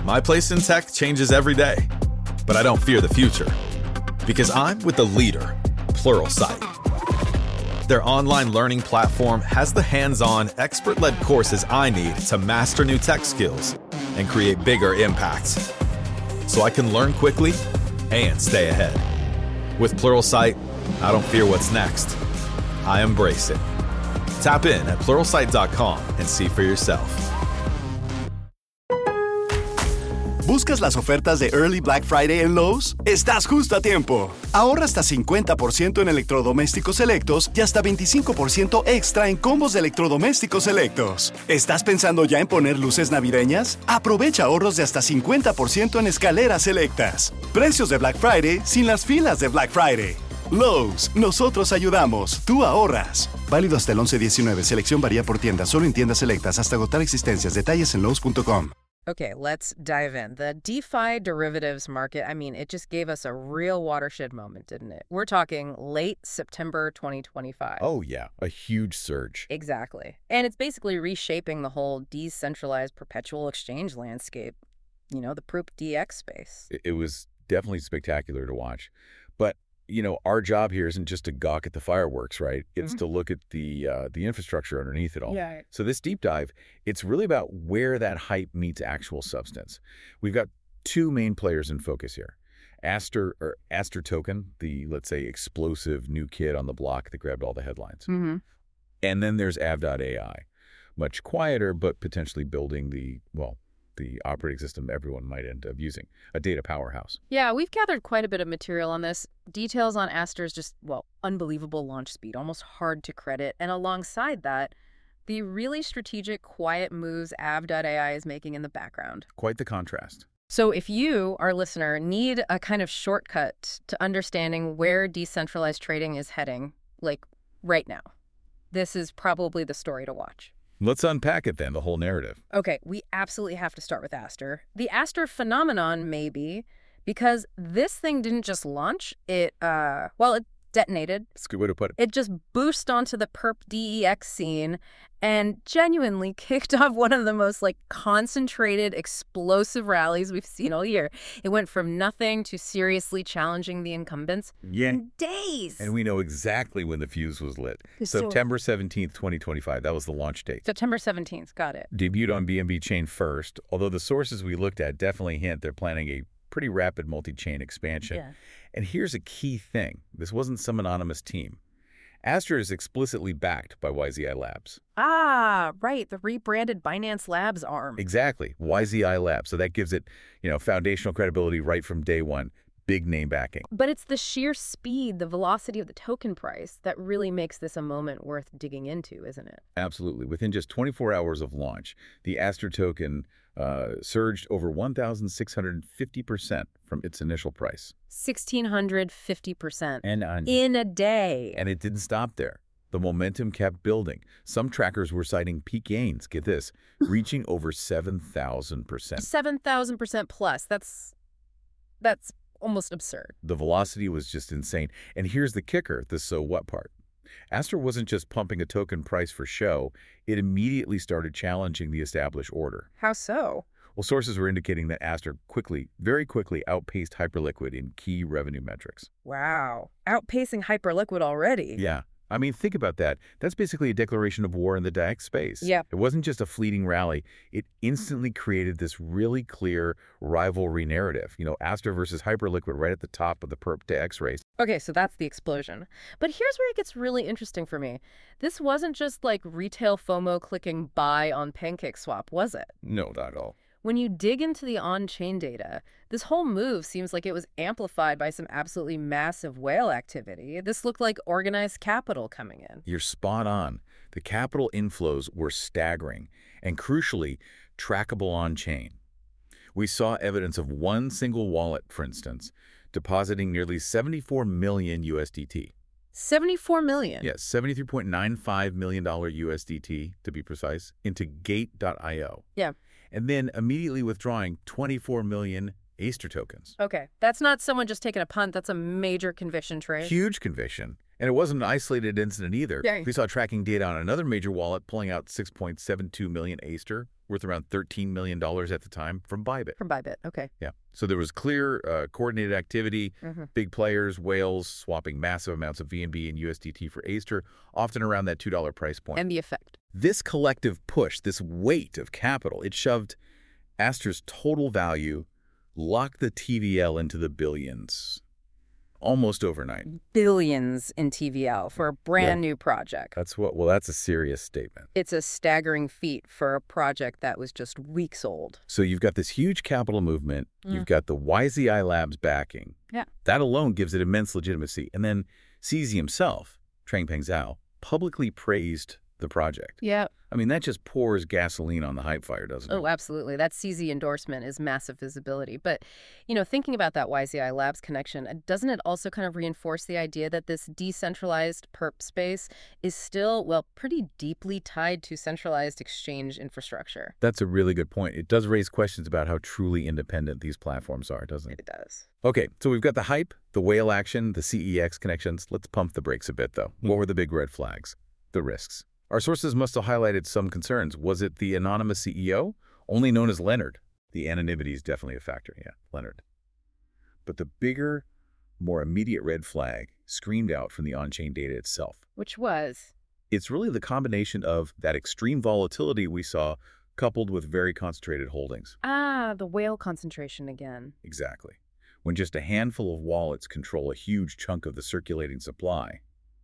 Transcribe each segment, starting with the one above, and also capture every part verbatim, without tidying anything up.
My place in tech changes every day, but I don't fear the future because I'm with the leader, Pluralsight. Their online learning platform has the hands-on, expert-led courses I need to master new tech skills and create bigger impacts, so I can learn quickly and stay ahead. With Pluralsight, I don't fear what's next. I embrace it. Tap in at pluralsight dot com and see for yourself. ¿Buscas las ofertas de Early Black Friday en Lowe's? Estás justo a tiempo. Ahorra hasta cincuenta por ciento en electrodomésticos selectos y hasta veinticinco por ciento extra en combos de electrodomésticos selectos. ¿Estás pensando ya en poner luces navideñas? Aprovecha ahorros de hasta cincuenta por ciento en escaleras selectas. Precios de Black Friday sin las filas de Black Friday. Lowe's, nosotros ayudamos, tú ahorras. Válido hasta el once diecinueve. Selección varía por tienda, solo en tiendas selectas hasta agotar existencias. Detalles en lowes punto com. Okay, let's dive in. The DeFi derivatives market, I mean, it just gave us a real watershed moment, didn't it? We're talking late September twenty twenty-five. Oh, yeah, a huge surge. Exactly. And it's basically reshaping the whole decentralized perpetual exchange landscape, you know, the Proof D X space. It, it was definitely spectacular to watch. But, you know, our job here isn't just to gawk at the fireworks, right? It's mm-hmm. to look at the uh, the infrastructure underneath it all. Yeah. So this deep dive, it's really about where that hype meets actual substance. We've got two main players in focus here. Aster, or Aster Token, the, let's say, explosive new kid on the block that grabbed all the headlines. Mm-hmm. And then there's Aave dot A I, much quieter, but potentially building the, well, the operating system everyone might end up using, a data powerhouse. Yeah, we've gathered quite a bit of material on this. Details on Aster's just, well, unbelievable launch speed, almost hard to credit. And alongside that, the really strategic, quiet moves Aave dot A I is making in the background. Quite the contrast. So if you, our listener, need a kind of shortcut to understanding where decentralized trading is heading, like right now, this is probably the story to watch. Let's unpack it then, the whole narrative. Okay, we absolutely have to start with Aster. The Aster phenomenon, maybe, because this thing didn't just launch. It, uh, well, it detonated. That's a good way to put it. It just boosted onto the perp D E X scene and genuinely kicked off one of the most, like, concentrated, explosive rallies we've seen all year. It went from nothing to seriously challenging the incumbents yeah. in days. And we know exactly when the fuse was lit. So, September seventeenth, twenty twenty-five. That was the launch date. September seventeenth. Got it. Debuted on B N B Chain first, although the sources we looked at definitely hint they're planning a pretty rapid multi-chain expansion. Yeah. And here's a key thing. This wasn't some anonymous team. Aster is explicitly backed by Y Z I Labs. Ah, right. The rebranded Binance Labs arm. Exactly. Y Z I Labs. So that gives it, you know, foundational credibility right from day one. Big name backing. But it's the sheer speed, the velocity of the token price that really makes this a moment worth digging into, isn't it? Absolutely. Within just twenty-four hours of launch, the Aster token uh, surged over one thousand six hundred fifty percent from its initial price. one thousand six hundred fifty percent. And on, in a day. And it didn't stop there. The momentum kept building. Some trackers were citing peak gains, get this, reaching over seven thousand percent. seven thousand percent plus. That's, that's almost absurd. The velocity was just insane. And here's the kicker, the so what part. Aster wasn't just pumping a token price for show. It immediately started challenging the established order. How so? Well, sources were indicating that Aster quickly, very quickly outpaced Hyperliquid in key revenue metrics. Wow. Outpacing Hyperliquid already. Yeah. I mean, think about that. That's basically a declaration of war in the D A X space. Yep. It wasn't just a fleeting rally. It instantly created this really clear rivalry narrative. You know, Aster versus Hyperliquid right at the top of the perp D A X race. Okay, so that's the explosion. But here's where it gets really interesting for me. This wasn't just like retail FOMO clicking buy on PancakeSwap, was it? No, not at all. When you dig into the on-chain data, this whole move seems like it was amplified by some absolutely massive whale activity. This looked like organized capital coming in. You're spot on. The capital inflows were staggering and, crucially, trackable on-chain. We saw evidence of one single wallet, for instance, depositing nearly seventy-four million U S D T. seventy-four million? Yes, seventy-three point nine five million dollars U S D T, to be precise, into Gate dot I O. Yeah. And then immediately withdrawing twenty-four million Aster tokens. Okay, that's not someone just taking a punt. That's a major conviction trade. Huge conviction. And it wasn't an isolated incident either. Yeah. We saw tracking data on another major wallet pulling out six point seven two million Aster, worth around thirteen million dollars at the time, from Bybit. From Bybit, okay. Yeah. So there was clear, uh, coordinated activity, Mm-hmm. big players, whales, swapping massive amounts of V N B and U S D T for Aster, often around that two dollar price point. And the effect. This collective push, this weight of capital, it shoved Aster's total value, locked the T V L into the billions. Almost overnight. Billions in T V L for a brand Yeah. new project. That's what, well, that's a serious statement. It's a staggering feat for a project that was just weeks old. So you've got this huge capital movement. Mm. You've got the Y Z I Labs backing. Yeah. That alone gives it immense legitimacy. And then C Z himself, Changpeng Zhao, publicly praised the project. Yeah. I mean, that just pours gasoline on the hype fire, doesn't it? Oh, absolutely. That C Z endorsement is massive visibility. But, you know, thinking about that Y Z I Labs connection, uh, doesn't it also kind of reinforce the idea that this decentralized perp space is still, well, pretty deeply tied to centralized exchange infrastructure? That's a really good point. It does raise questions about how truly independent these platforms are, doesn't it? It does. Okay, so we've got the hype, the whale action, the C E X connections. Let's pump the brakes a bit, though. What were the big red flags? The risks. Our sources must have highlighted some concerns. Was it the anonymous C E O, only known as Leonard? The anonymity is definitely a factor, yeah, Leonard. But the bigger, more immediate red flag screamed out from the on-chain data itself. Which was? It's really the combination of that extreme volatility we saw coupled with very concentrated holdings. Ah, the whale concentration again. Exactly. When just a handful of wallets control a huge chunk of the circulating supply,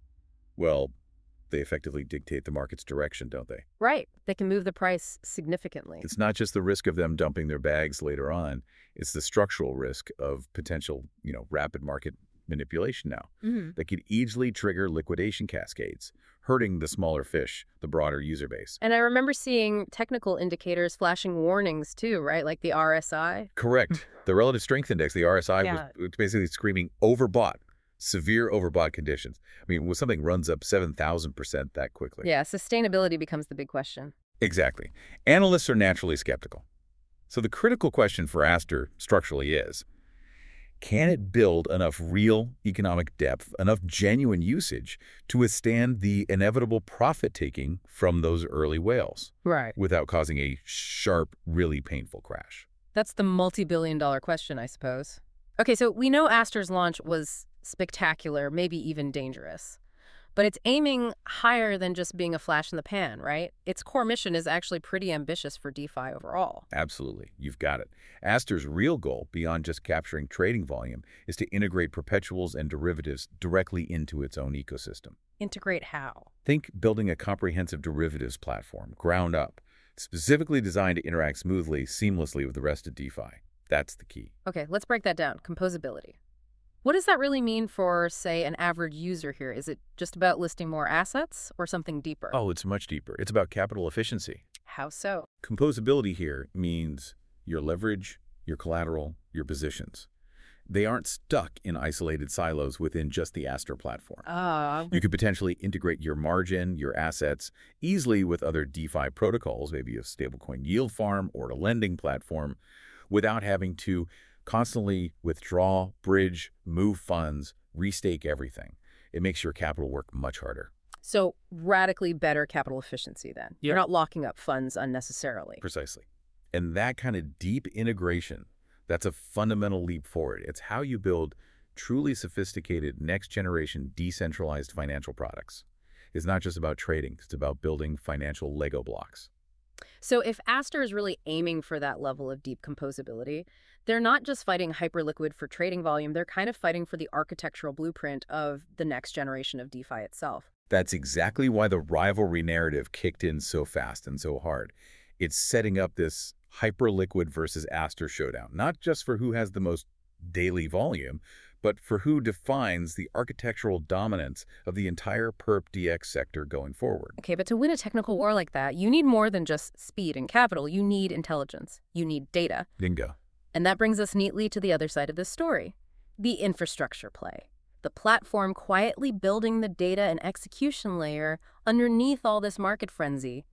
well, they effectively dictate the market's direction, don't they? Right. They can move the price significantly. It's not just the risk of them dumping their bags later on. It's the structural risk of potential, you know, rapid market manipulation now Mm-hmm. that could easily trigger liquidation cascades, hurting the smaller fish, the broader user base. And I remember seeing technical indicators flashing warnings too, right? Like the R S I. Correct. The relative strength index, the R S I, Yeah. was basically screaming overbought, severe overbought conditions. I mean, when something runs up seven thousand percent that quickly. Yeah, sustainability becomes the big question. Exactly. Analysts are naturally skeptical. So the critical question for Aster structurally is, can it build enough real economic depth, enough genuine usage to withstand the inevitable profit-taking from those early whales Right. without causing a sharp, really painful crash? That's the multi-billion dollar question, I suppose. Okay, so we know Aster's launch was spectacular, maybe even dangerous. But it's aiming higher than just being a flash in the pan, right? Its core mission is actually pretty ambitious for DeFi overall. Absolutely. You've got it. Aster's real goal, beyond just capturing trading volume, is to integrate perpetuals and derivatives directly into its own ecosystem. Integrate how? Think building a comprehensive derivatives platform, ground up, specifically designed to interact smoothly, seamlessly with the rest of DeFi. That's the key. Okay, let's break that down. Composability. What does that really mean for, say, an average user here? Is it just about listing more assets or something deeper? Oh, it's much deeper. It's about capital efficiency. How so? Composability here means your leverage, your collateral, your positions. They aren't stuck in isolated silos within just the Aster platform. Ah, You could potentially integrate your margin, your assets, easily with other DeFi protocols, maybe a stablecoin yield farm or a lending platform, without having to constantly withdraw, bridge, move funds, restake everything. It makes your capital work much harder. so radically better capital efficiency then. You're not locking up funds unnecessarily. Precisely. And that kind of deep integration, that's a fundamental leap forward. It's how you build truly sophisticated next-generation decentralized financial products. It's not just about trading. It's about building financial Lego blocks. So if Aster is really aiming for that level of deep composability, they're not just fighting Hyperliquid for trading volume, they're kind of fighting for the architectural blueprint of the next generation of DeFi itself. That's exactly why the rivalry narrative kicked in so fast and so hard. It's setting up this Hyperliquid versus Aster showdown, not just for who has the most daily volume, but for who defines the architectural dominance of the entire perp D X sector going forward. Okay, but to win a technical war like that, you need more than just speed and capital. You need intelligence. You need data. Bingo. And that brings us neatly to the other side of this story, the infrastructure play. The platform quietly building the data and execution layer underneath all this market frenzy.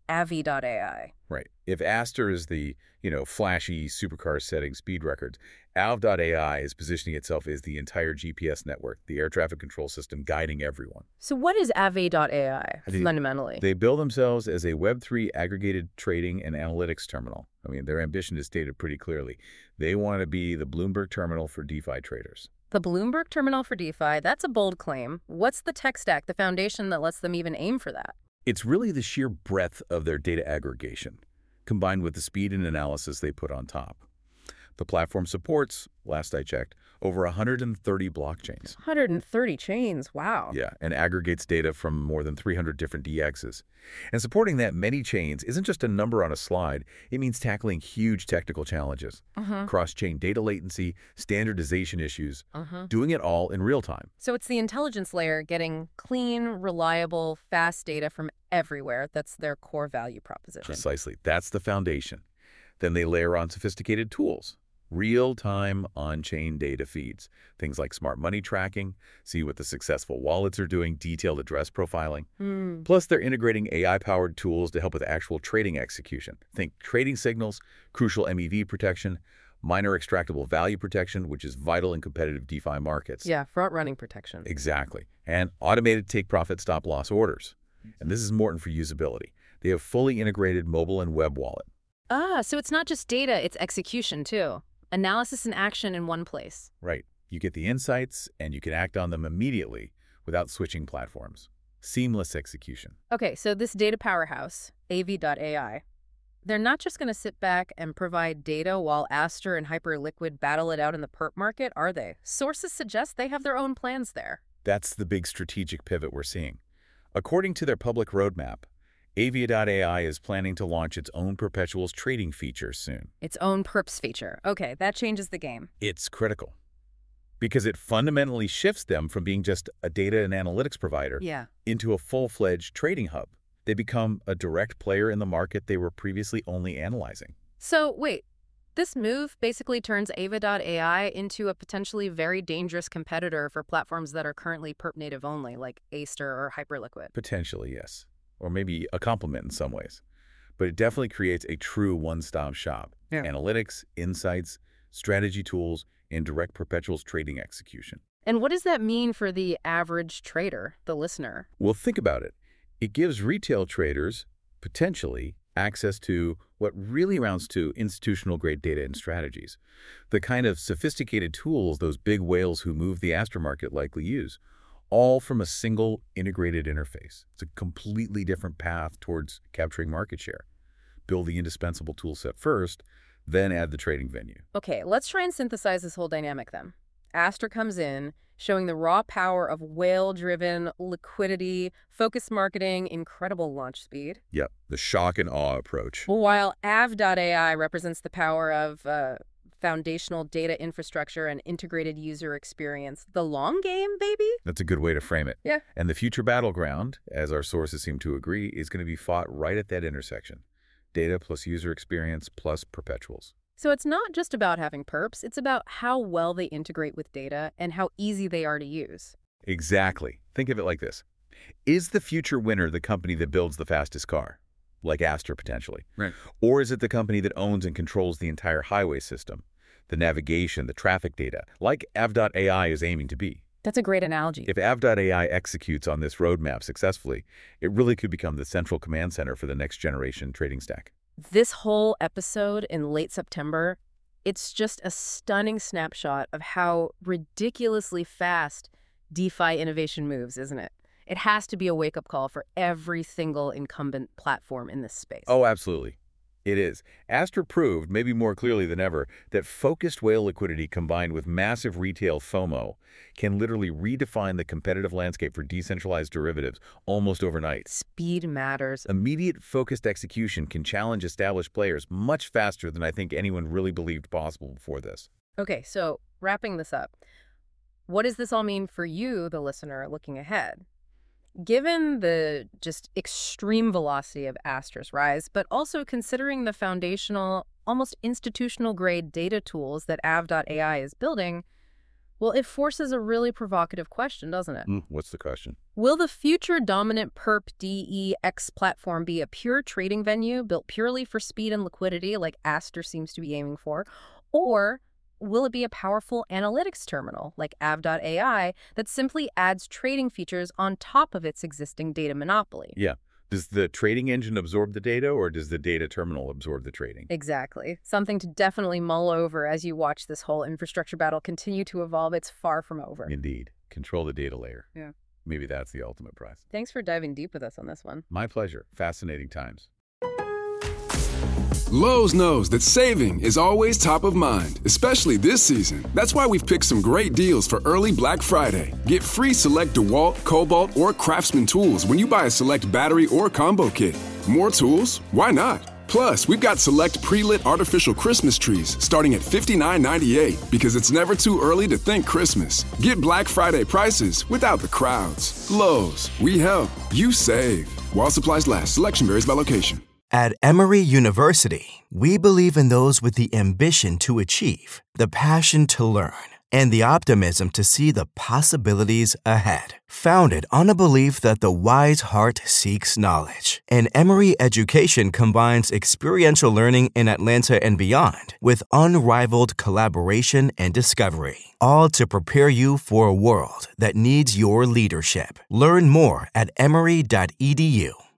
Avi dot A I. Right. If Aster is the, you know, flashy supercar setting speed records, Alv dot A I is positioning itself as the entire G P S network, the air traffic control system guiding everyone. So what is Avi dot A I, They- fundamentally? They bill themselves as a Web three aggregated trading and analytics terminal. I mean, their ambition is stated pretty clearly. They want to be the Bloomberg terminal for DeFi traders. The Bloomberg terminal for DeFi, that's a bold claim. What's the tech stack, the foundation that lets them even aim for that? It's really the sheer breadth of their data aggregation, combined with the speed and analysis they put on top. The platform supports, last I checked, over one hundred thirty blockchains. one hundred thirty chains, wow. Yeah, and aggregates data from more than three hundred different D Xs. And supporting that many chains isn't just a number on a slide. It means tackling huge technical challenges, Uh-huh. cross-chain data latency, standardization issues, Uh-huh. doing it all in real time. So it's the intelligence layer getting clean, reliable, fast data from everywhere. That's their core value proposition. Precisely. That's the foundation. Then they layer on sophisticated tools. Real-time on-chain data feeds. Things like smart money tracking, see what the successful wallets are doing, detailed address profiling. Hmm. Plus, they're integrating A I-powered tools to help with actual trading execution. Think trading signals, crucial M E V protection, miner extractable value protection, which is vital in competitive DeFi markets. Yeah, front-running protection. Exactly. And automated take-profit stop-loss orders. And this is important for usability. They have fully integrated mobile and web wallet. Ah, so it's not just data, it's execution too. Analysis and action in one place. Right. You get the insights, and you can act on them immediately without switching platforms. Seamless execution. Okay, so this data powerhouse, Avi dot A I, they're not just going to sit back and provide data while Aster and Hyperliquid battle it out in the perp market, are they? Sources suggest they have their own plans there. That's the big strategic pivot we're seeing. According to their public roadmap, Avi dot A I is planning to launch its own perpetuals trading feature soon. Its own perps feature. Okay, that changes the game. It's critical because it fundamentally shifts them from being just a data and analytics provider Yeah. into a full-fledged trading hub. They become a direct player in the market they were previously only analyzing. So, wait. This move basically turns Avi dot A I into a potentially very dangerous competitor for platforms that are currently perp native only, like Aster or Hyperliquid. Potentially, yes. Or maybe a complement in some ways. But it definitely creates a true one-stop shop. Yeah. Analytics, insights, strategy tools, and direct perpetuals trading execution. And what does that mean for the average trader, the listener? Well, think about it. It gives retail traders, potentially, access to what really amounts to institutional-grade data and strategies. The kind of sophisticated tools those big whales who move the Aster market likely use. All from a single integrated interface. It's a completely different path towards capturing market share. Build the indispensable tool set first, then add the trading venue. Okay, let's try and synthesize this whole dynamic then. Aster comes in, showing the raw power of whale-driven liquidity, focused marketing, incredible launch speed. Yep, the shock and awe approach. While Avi dot A I represents the power of uh, foundational data infrastructure and integrated user experience. The long game, baby? That's a good way to frame it. Yeah. And the future battleground, as our sources seem to agree, is going to be fought right at that intersection. Data plus user experience plus perpetuals. So it's not just about having perps, it's about how well they integrate with data and how easy they are to use. Exactly. Think of it like this. Is the future winner the company that builds the fastest car? Like Aster, potentially. Right. Or is it the company that owns and controls the entire highway system, the navigation, the traffic data, like Avi dot A I is aiming to be? That's a great analogy. If Avi dot A I executes on this roadmap successfully, it really could become the central command center for the next generation trading stack. This whole episode in late September, it's just a stunning snapshot of how ridiculously fast DeFi innovation moves, isn't it? It has to be a wake-up call for every single incumbent platform in this space. Oh, absolutely. It is. Aster proved, maybe more clearly than ever, that focused whale liquidity combined with massive retail FOMO can literally redefine the competitive landscape for decentralized derivatives almost overnight. Speed matters. Immediate focused execution can challenge established players much faster than I think anyone really believed possible before this. Okay, so wrapping this up, what does this all mean for you, the listener, looking ahead? Given the just extreme velocity of Aster's rise, but also considering the foundational, almost institutional-grade data tools that Avi dot A I is building, Well, it forces a really provocative question, doesn't it? Mm, what's the question? Will the future dominant perp D E X platform be a pure trading venue built purely for speed and liquidity like Aster seems to be aiming for? Or will it be a powerful analytics terminal like Aave dot A I that simply adds trading features on top of its existing data monopoly? Yeah. Does the trading engine absorb the data, or does the data terminal absorb the trading? Exactly. Something to definitely mull over as you watch this whole infrastructure battle continue to evolve. It's far from over. Indeed. Control the data layer. Yeah. Maybe that's the ultimate prize. Thanks for diving deep with us on this one. My pleasure. Fascinating times. Lowe's knows that saving is always top of mind, especially this season. That's why we've picked some great deals for early Black Friday. Get free select DeWalt, Cobalt, or Craftsman tools when you buy a select battery or combo kit. More tools? Why not? Plus, we've got select pre-lit artificial Christmas trees starting at fifty-nine ninety-eight because it's never too early to think Christmas. Get Black Friday prices without the crowds. Lowe's, we help, you save. While supplies last, selection varies by location. At Emory University, we believe in those with the ambition to achieve, the passion to learn, and the optimism to see the possibilities ahead. Founded on a belief that the wise heart seeks knowledge, and Emory education combines experiential learning in Atlanta and beyond with unrivaled collaboration and discovery, all to prepare you for a world that needs your leadership. Learn more at emory dot e d u.